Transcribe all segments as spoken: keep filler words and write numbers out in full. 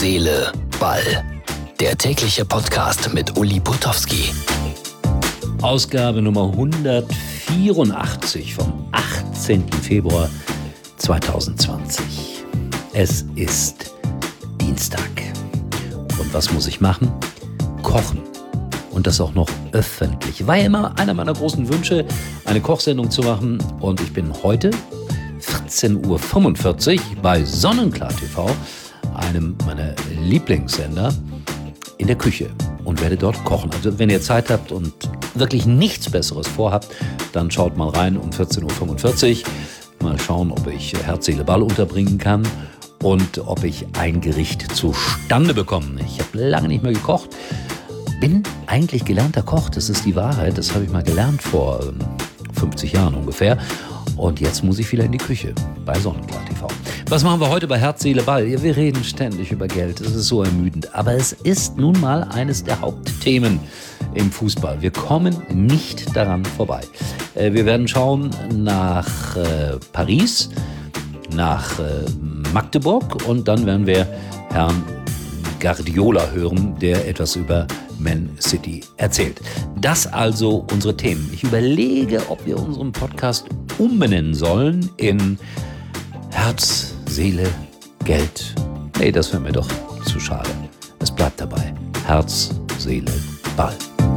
Seele, Ball. Der tägliche Podcast mit Uli Putowski. Ausgabe Nummer hundertvierundachtzig vom achtzehnten Februar zweitausendzwanzig. Es ist Dienstag. Und was muss ich machen? Kochen. Und das auch noch öffentlich. War ja immer einer meiner großen Wünsche, eine Kochsendung zu machen. Und ich bin heute vierzehn Uhr fünfundvierzig bei Sonnenklar T V, einem meiner Lieblingssender, in der Küche und werde dort kochen. Also wenn ihr Zeit habt und wirklich nichts Besseres vorhabt, dann schaut mal rein um vierzehn Uhr fünfundvierzig. Mal schauen, ob ich Herz, Seele, Ball unterbringen kann und ob ich ein Gericht zustande bekomme. Ich habe lange nicht mehr gekocht. Bin eigentlich gelernter Koch, das ist die Wahrheit. Das habe ich mal gelernt vor ähm, fünfzig Jahren ungefähr. Und jetzt muss ich wieder in die Küche bei Sonnenklar T V. Was machen wir heute bei Herz, Seele, Ball? Ja, wir reden ständig über Geld, das ist so ermüdend. Aber es ist nun mal eines der Hauptthemen im Fußball. Wir kommen nicht daran vorbei. Äh, wir werden schauen nach äh, Paris, nach äh, Magdeburg und dann werden wir Herrn Guardiola hören, der etwas über Man City erzählt. Das also unsere Themen. Ich überlege, ob wir unseren Podcast umbenennen sollen in Herz, Seele, Geld. Nee, das wäre mir doch zu schade. Es bleibt dabei. Herz, Seele, Ball.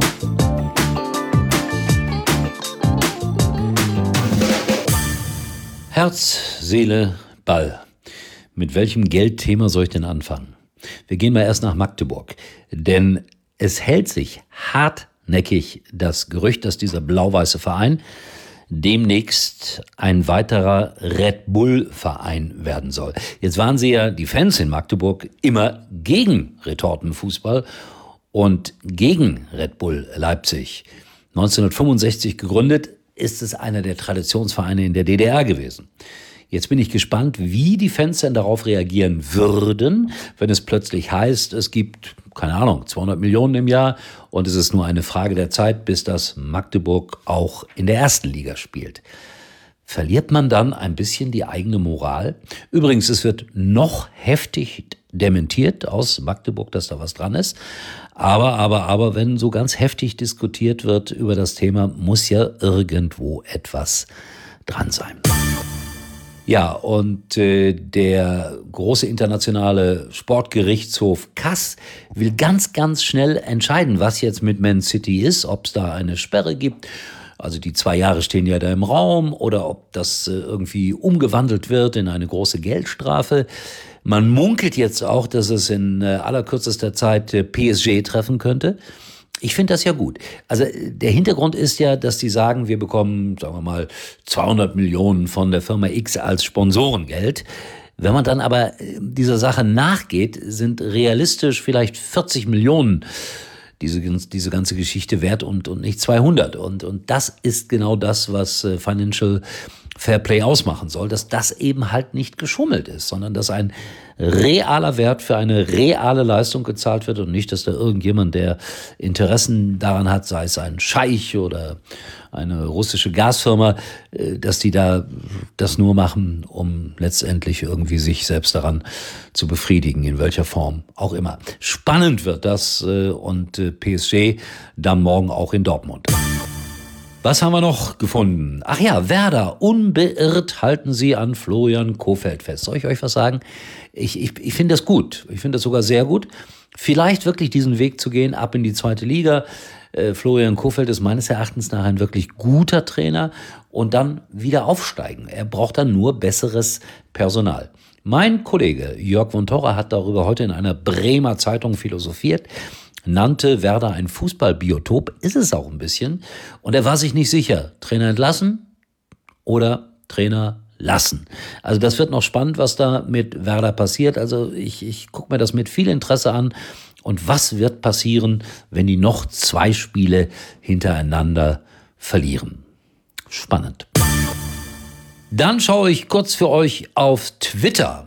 Herz, Seele, Ball. Mit welchem Geldthema soll ich denn anfangen? Wir gehen mal erst nach Magdeburg, denn es hält sich hartnäckig das Gerücht, dass dieser blau-weiße Verein demnächst ein weiterer Red Bull-Verein werden soll. Jetzt waren sie ja, die Fans in Magdeburg, immer gegen Retortenfußball und gegen Red Bull Leipzig. neunzehnhundertfünfundsechzig gegründet, ist es einer der Traditionsvereine in der D D R gewesen. Jetzt bin ich gespannt, wie die Fans denn darauf reagieren würden, wenn es plötzlich heißt, es gibt, keine Ahnung, zweihundert Millionen im Jahr und es ist nur eine Frage der Zeit, bis das Magdeburg auch in der ersten Liga spielt. Verliert man dann ein bisschen die eigene Moral? Übrigens, es wird noch heftig dementiert aus Magdeburg, dass da was dran ist. Aber, aber, aber, wenn so ganz heftig diskutiert wird über das Thema, muss ja irgendwo etwas dran sein. Ja, und äh, der große internationale Sportgerichtshof Kass will ganz, ganz schnell entscheiden, was jetzt mit Man City ist, ob es da eine Sperre gibt. Also die zwei Jahre stehen ja da im Raum oder ob das äh, irgendwie umgewandelt wird in eine große Geldstrafe. Man munkelt jetzt auch, dass es in äh, allerkürzester Zeit äh, P S G treffen könnte. Ich finde das ja gut. Also der Hintergrund ist ja, dass die sagen, wir bekommen, sagen wir mal, zweihundert Millionen von der Firma X als Sponsorengeld. Wenn man dann aber dieser Sache nachgeht, sind realistisch vielleicht vierzig Millionen diese, diese ganze Geschichte wert und, und nicht zweihundert. Und, und das ist genau das, was Financial Fair Play ausmachen soll, dass das eben halt nicht geschummelt ist, sondern dass ein realer Wert für eine reale Leistung gezahlt wird und nicht, dass da irgendjemand, der Interessen daran hat, sei es ein Scheich oder eine russische Gasfirma, dass die da das nur machen, um letztendlich irgendwie sich selbst daran zu befriedigen, in welcher Form auch immer. Spannend wird das und P S G dann morgen auch in Dortmund. Was haben wir noch gefunden? Ach ja, Werder, unbeirrt halten sie an Florian Kohfeldt fest. Soll ich euch was sagen? Ich, ich, ich finde das gut. Ich finde das sogar sehr gut. Vielleicht wirklich diesen Weg zu gehen, ab in die zweite Liga. Äh, Florian Kohfeldt ist meines Erachtens nach ein wirklich guter Trainer und dann wieder aufsteigen. Er braucht dann nur besseres Personal. Mein Kollege Jörg von Torra hat darüber heute in einer Bremer Zeitung philosophiert, nannte Werder ein Fußballbiotop, ist es auch ein bisschen. Und er war sich nicht sicher, Trainer entlassen oder Trainer lassen. Also das wird noch spannend, was da mit Werder passiert. Also ich, ich gucke mir das mit viel Interesse an. Und was wird passieren, wenn die noch zwei Spiele hintereinander verlieren? Spannend. Dann schaue ich kurz für euch auf Twitter.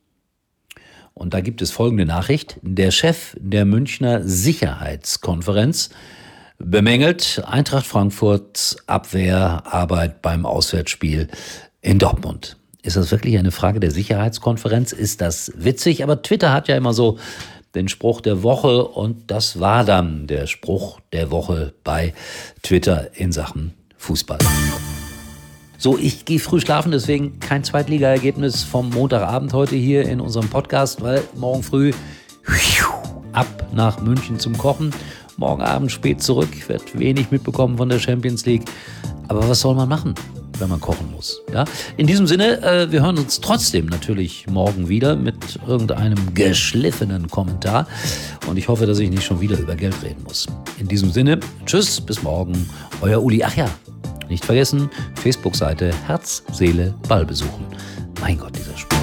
Und da gibt es folgende Nachricht. Der Chef der Münchner Sicherheitskonferenz bemängelt Eintracht Frankfurts Abwehrarbeit beim Auswärtsspiel in Dortmund. Ist das wirklich eine Frage der Sicherheitskonferenz? Ist das witzig? Aber Twitter hat ja immer so den Spruch der Woche und das war dann der Spruch der Woche bei Twitter in Sachen Fußball. So, ich gehe früh schlafen, deswegen kein Zweitliga-Ergebnis vom Montagabend heute hier in unserem Podcast, weil morgen früh ab nach München zum Kochen. Morgen Abend spät zurück, wird wenig mitbekommen von der Champions League. Aber was soll man machen, wenn man kochen muss? Ja? In diesem Sinne, äh, wir hören uns trotzdem natürlich morgen wieder mit irgendeinem geschliffenen Kommentar. Und ich hoffe, dass ich nicht schon wieder über Geld reden muss. In diesem Sinne, tschüss, bis morgen, euer Uli. Ach ja, nicht vergessen, Facebook-Seite Herz, Seele, Ball besuchen. Mein Gott, dieser Spruch.